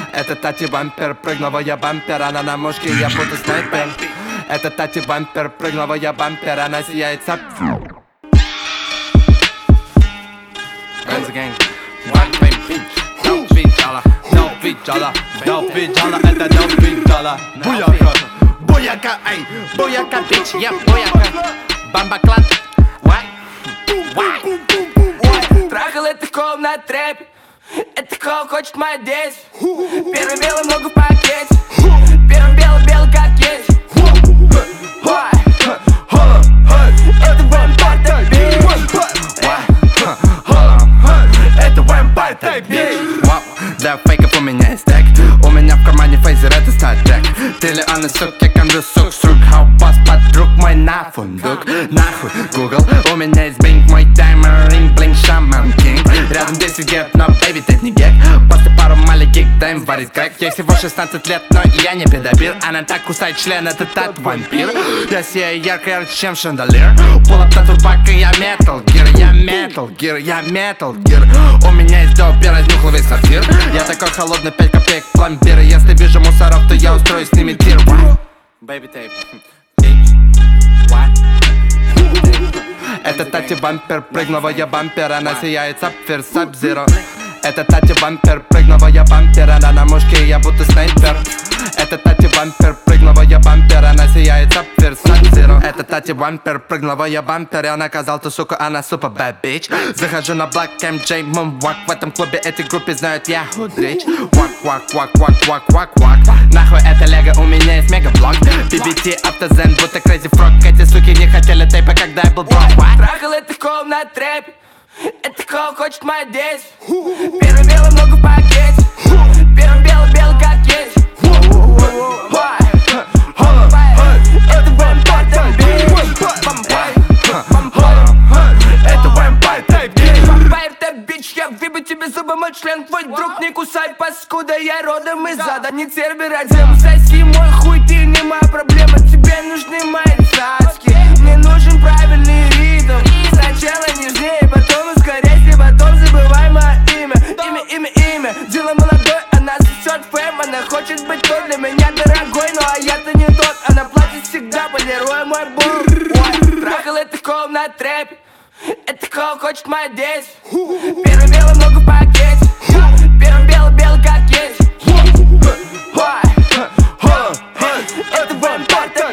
Это Тати Бампер, прыгнула я бампер, она на мушке, я будто снайпер. Это Тати Бампер, прыгнула я бампер, она сияет сапфир. Guns gang, one baby, don't be dollar, don't be dollar, don't be dollar, это don't be dollar. Буяка, буяка, эй, буяка, bitch, я буяка. Бамбаклад, why? Трахал это кол на трэп, это кол хочет моя здесь. Первый белый много в пакете, первый белый как есть. Это вампир, это вампир, для фейков у меня есть стек. У меня в кармане фейзер, это статрек. Триллионы суки, канжу сук, срук. Хаупас подруг мой на фундук. Нахуй Google, у меня есть бинг. Мой таймер, ринг, блинк, шаман, кинг. Рядом 10 гет, но бэйби, ты не гек. После пару маленьких даем варить крэк. Ей всего 16 лет, но я не педобир. Она так кусает член, это тот вампир. Я сияю ярко, ярче, чем шандалер. Пулап тату-пак, и я метал гир. Я метал гир, я метал гир. У меня есть доп, я разнюхал весь сортир. Я такой холодный, 5 копеек пломбир. Если вижу мусоров, то я устрою с ними тир. Baby tape, bitch, what? Это Тати Бампер, прыгнула я бампер, она сияет сапфир, саб-зиро. Это Тати Бампер, прыгнула я бампер, она на мушке, я будто снайпер. Это Тати Бампер, прыгнула я бампер, она сияет сапфир, саб-зиро. Это Тати Бампер, прыгнула я бампер, и она казал ту суку, она супер bad bitch. Захожу на Black MJ Moonwalk, в этом клубе эти группе знают я худрич. Вак, вак, вак, вак, вак, вак, вак. Нахуй это лего, у меня есть мегаблок. BBT, автозен, будто Crazy Frog. Эти суки не хотели тейпа, когда я был брок. Трахал это кол на трэп, это кол хочет моя здесь. Первый белый много в пакете, первый белый как есть. Это вампир, это вампир, бич, я выбью тебе зубы, мой член, твой друг, не кусай, паскуда, я родом из ада, не цербера, соси мой хуй, ты не моя проблема, тебе нужны мои цацки, мне нужен правильный ритм, сначала нежнее, потом ускоряйся, потом забывай мое имя, дело молодой, она сосет фэм, она хочет быть той для меня дорогой, но я-то не тот, она платит всегда, полируя мой бум. Трахал это кол на трэп, это кол хочет моя здесь. Первый белый много в пакете, первый белый как есть. Это вампир,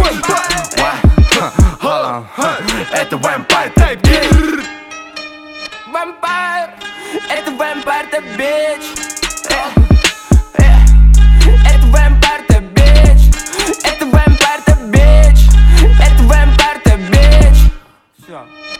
это вампир, вампир, это вампир, bitch. Это вампир, bitch. Это вампир, bitch. Это вампир, bitch. Все.